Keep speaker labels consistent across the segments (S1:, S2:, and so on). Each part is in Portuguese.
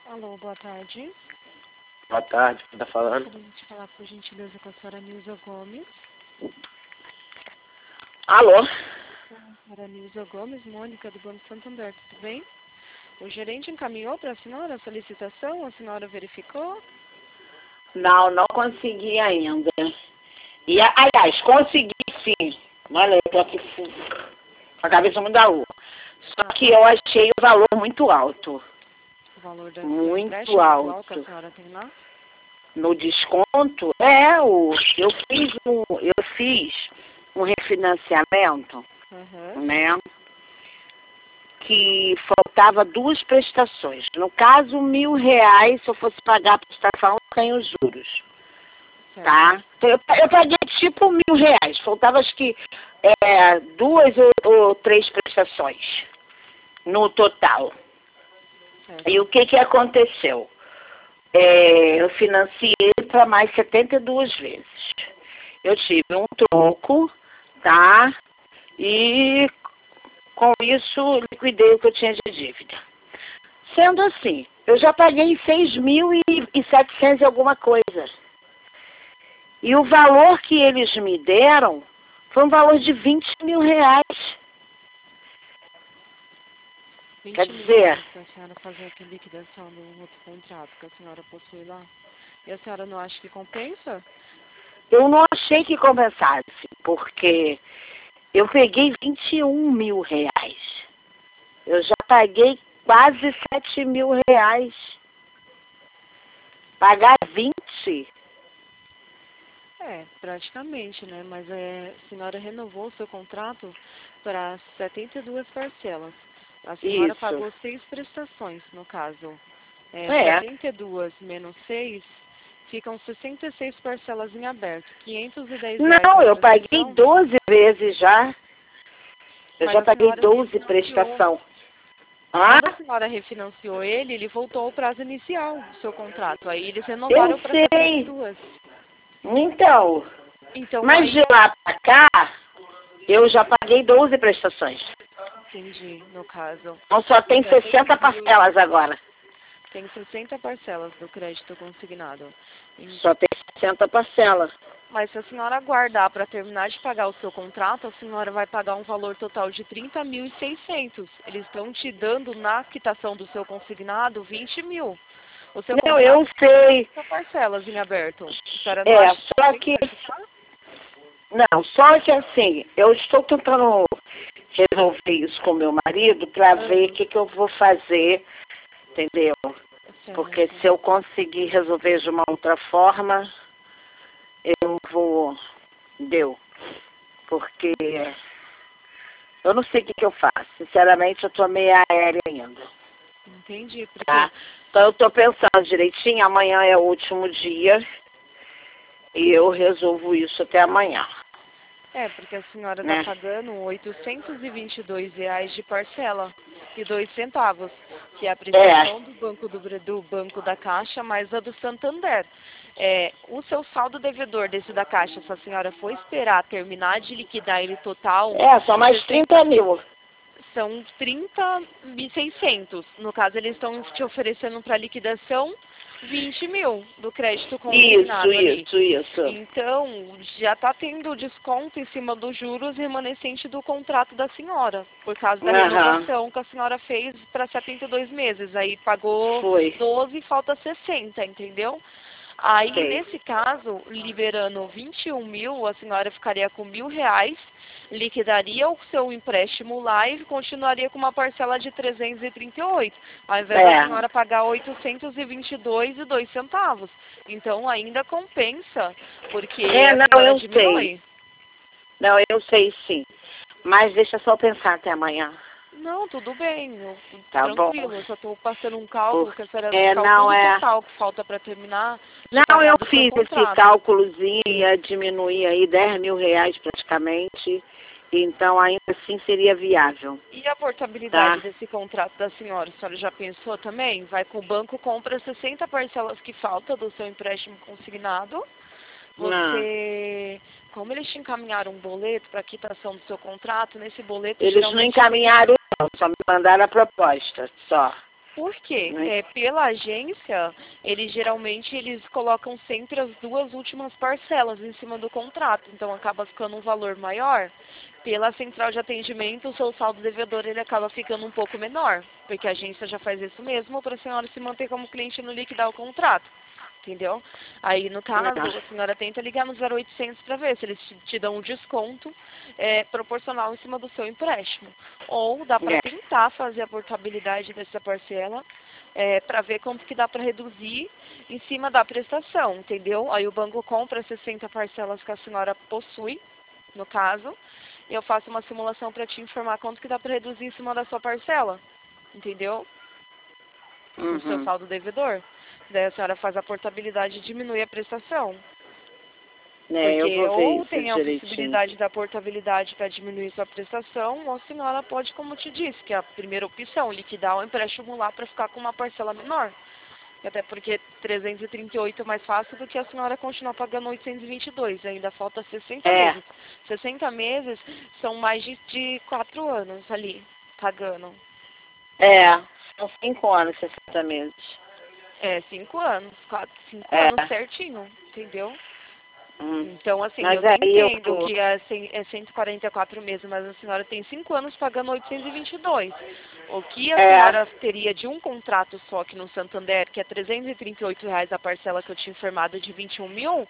S1: Alô, boa tarde.
S2: Boa tarde, quem tá falando?
S1: Gostaria de falar, por gentileza, com a senhora Nilza Gomes.
S2: Alô?
S1: Senhora Nilza Gomes, Mônica, do Banco Santander, tudo bem? O gerente encaminhou para a senhora a solicitação, a senhora verificou?
S2: Não consegui ainda. E, aliás, consegui sim. Olha, eu tô aqui com a cabeça muito da lua. Só que eu achei o valor muito alto.
S1: O valor do
S2: Muito
S1: empréstimo atual que a
S2: alto.
S1: senhora tem lá?
S2: No desconto, eu fiz um refinanciamento,
S1: Aham.
S2: né? Que faltava 2 prestações. No caso, R$ 1.000, se eu fosse pagar a prestação, sem os juros.
S1: Certo.
S2: Tá? Eu paguei tipo R$ 1.000. Faltava acho que 2 ou 3 prestações no total.
S1: Certo.
S2: E o que aconteceu? Eu financiei para mais 72 vezes. Eu tive um troco, tá? E com isso liquidei o que eu tinha de dívida. Sendo assim, eu já paguei 6.700 e alguma coisa. E o valor que eles me deram foi um valor de R$ 20.000.
S1: 20
S2: Quer
S1: mil
S2: dizer,
S1: para a senhora fazer aqui a liquidação do outro contrato que a senhora possui lá. E a senhora não acha que compensa?
S2: eu não achei que compensasse, porque eu peguei R$ 21.000. Eu já paguei quase R$ 7.000. Pagar 20?
S1: Praticamente, né? Mas a senhora renovou o seu contrato para 72 parcelas. A senhora
S2: Isso.
S1: pagou 6 prestações, no caso.
S2: É.
S1: 72 menos 6, ficam 66 parcelas em aberto. R$ 510
S2: Não,
S1: a
S2: eu paguei
S1: prestação,
S2: 12 vezes já. Eu
S1: mas
S2: já
S1: a
S2: paguei
S1: senhora
S2: 12
S1: refinanciou.
S2: prestação. Ah,
S1: Quando a senhora refinanciou ele voltou ao prazo inicial do seu contrato. Aí eles
S2: eu
S1: renovaram para
S2: sei.
S1: 72.
S2: Então,
S1: Então
S2: mas de
S1: aí,
S2: lá pra cá, eu já paguei 12 prestações.
S1: entendi, no caso.
S2: Então só
S1: Os
S2: tem 60
S1: 72
S2: parcelas agora.
S1: tem 60 parcelas do crédito consignado.
S2: Só tem 60 parcelas.
S1: Mas se a senhora aguardar para terminar de pagar o seu contrato, a senhora vai pagar um valor total de 30.600. Eles estão te dando na quitação do seu consignado 20 mil. O seu
S2: Não, eu
S1: contrato
S2: sei.
S1: tem parcelas em aberto. A senhora não
S2: É,
S1: acha que
S2: só
S1: tem
S2: que...
S1: que quitar?
S2: Não, só que assim, eu estou tentando resolver isso com meu marido para ver o que eu vou fazer, entendeu? Porque
S1: Certo.
S2: se eu conseguir resolver de uma outra forma, eu vou... Deu. Porque eu não sei o que eu faço. Sinceramente, eu tô meio aérea ainda.
S1: Entendi, porque
S2: Tá? Então eu tô pensando direitinho, amanhã é o último dia e eu resolvo isso até amanhã,
S1: porque a senhora está
S2: né?
S1: pagando R$ 822 de parcela e 2 centavos, que é a
S2: É,
S1: prestação do Banco da Caixa mais a do Santander. O seu saldo devedor desse da Caixa, se a senhora for esperar terminar de liquidar ele total,
S2: só mais 30 mil.
S1: são 30.600. No caso, eles estão te oferecendo para liquidação 20 mil do crédito
S2: Isso,
S1: consignado ali.
S2: isso, isso.
S1: Então, já está tendo desconto em cima dos juros remanescente do contrato da senhora, por causa da
S2: Aham,
S1: renovação que a senhora fez para 72 meses. Aí pagou
S2: foi.
S1: 12 e falta 60, entendeu? Aí,
S2: Ok.
S1: nesse caso, liberando 21 mil, a senhora ficaria com R$ 1.000, liquidaria o seu empréstimo lá e continuaria com uma parcela de 338, ao invés da
S2: É,
S1: senhora pagar 822 e 2 centavos. Então, ainda compensa, porque a
S2: não,
S1: senhora
S2: eu sei.
S1: diminui.
S2: Não, eu sei sim. Mas deixa só pensar até amanhã,
S1: Não, tudo bem,
S2: tá bom?
S1: tranquilo, eu só estou passando um cálculo, que a senhora,
S2: Não
S1: cálculo
S2: é...
S1: total que falta para terminar de
S2: Não, eu
S1: pagar do seu
S2: fiz esse
S1: contrato.
S2: cálculozinho, ia diminuir aí R$ 10.000 praticamente, então ainda assim seria viável,
S1: E a portabilidade
S2: tá?
S1: desse contrato da senhora? A senhora já pensou também? Vai com o banco, compra 60 parcelas que falta do seu empréstimo consignado.
S2: Não,
S1: Você, como eles te encaminharam um boleto para quitação do seu contrato, nesse boleto
S2: eles não
S1: geralmente tem...
S2: encaminharam não, só me mandaram a proposta, só.
S1: Por quê?
S2: Né?
S1: Pela agência, eles colocam sempre as 2 últimas parcelas em cima do contrato, então acaba ficando um valor maior. Pela central de atendimento, o seu saldo devedor ele acaba ficando um pouco menor, porque a agência já faz isso mesmo para a senhora se manter como cliente e não liquidar o contrato. Entendeu? Aí, no caso, a senhora tenta ligar no 0800 para ver se eles te dão um desconto proporcional em cima do seu empréstimo. Ou dá para tentar fazer a portabilidade dessa parcela para ver quanto que dá para reduzir em cima da prestação, entendeu? Aí o banco compra 60 parcelas que a senhora possui, no caso, e eu faço uma simulação para te informar quanto que dá para reduzir em cima da sua parcela, entendeu? O seu saldo devedor. Daí a senhora faz a portabilidade e diminui a prestação. Porque ou tem a possibilidade da portabilidade para diminuir sua prestação, ou a senhora pode, como eu te disse, que é a primeira opção, liquidar o empréstimo lá para ficar com uma parcela menor. Até porque 338 é mais fácil do que a senhora continuar pagando 822. Ainda falta 60 meses. 60 meses são mais de 4 anos ali, pagando.
S2: São 5 anos, 60 meses.
S1: 5 anos. 5 anos certinho, entendeu? Então, assim,
S2: mas
S1: eu entendo que é 144 meses, mas a senhora tem 5 anos pagando 822. O que a senhora teria de um contrato só aqui no Santander, que é R$338 a parcela que eu tinha informado de 21 mil,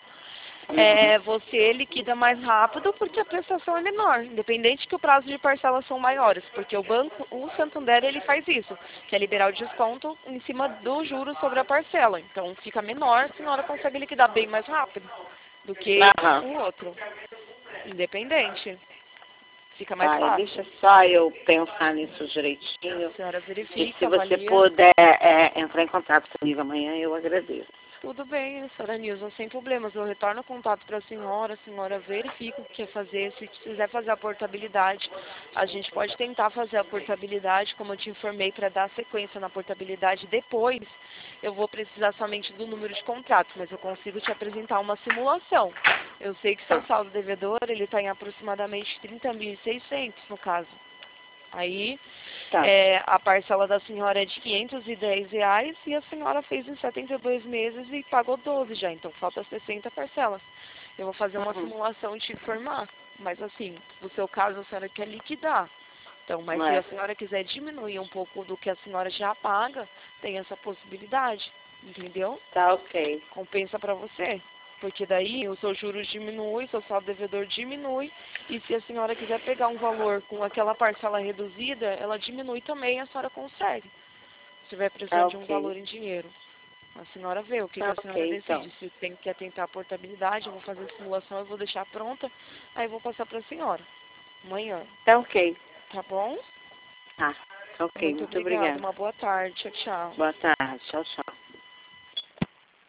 S1: você liquida mais rápido porque a prestação é menor, independente que o prazo de parcelas são maiores, porque o Santander, ele faz isso, que é liberar o desconto em cima do juro sobre a parcela. Então, fica menor, a senhora consegue liquidar bem mais rápido do que o outro, independente. Fica mais fácil.
S2: Deixa só eu pensar nisso direitinho.
S1: A senhora verifica,
S2: e se você
S1: avalia.
S2: puder entrar em contato comigo amanhã, eu agradeço.
S1: Tudo bem, senhora Nilson, sem problemas. Eu retorno o contato para a senhora verifica o que quer fazer. Se quiser fazer a portabilidade, a gente pode tentar fazer a portabilidade, como eu te informei, para dar sequência na portabilidade. Depois, eu vou precisar somente do número de contrato, mas eu consigo te apresentar uma simulação. Eu sei que seu saldo devedor, ele está em aproximadamente 30.600 no caso. Aí, a parcela da senhora é de R$510 e a senhora fez em 72 meses e pagou 12 já, então falta 60 parcelas. Eu vou fazer uma simulação e te informar, mas assim, no seu caso a senhora quer liquidar. Então, mas se a senhora quiser diminuir um pouco do que a senhora já paga, tem essa possibilidade, entendeu?
S2: Tá ok.
S1: Compensa para você. Porque daí o seu juros diminui, seu saldo devedor diminui, e se a senhora quiser pegar um valor com aquela parcela reduzida, ela diminui também e a senhora consegue. Se estiver precisando de um valor em dinheiro. A senhora vê o que a senhora decide. Então. Se quer tentar a portabilidade, eu vou fazer a simulação, eu vou deixar pronta, aí eu vou passar para a senhora. Amanhã.
S2: Tá ok.
S1: Tá bom?
S2: Ok, muito obrigada.
S1: Uma boa tarde. Tchau, tchau.
S2: Boa tarde. Tchau, tchau.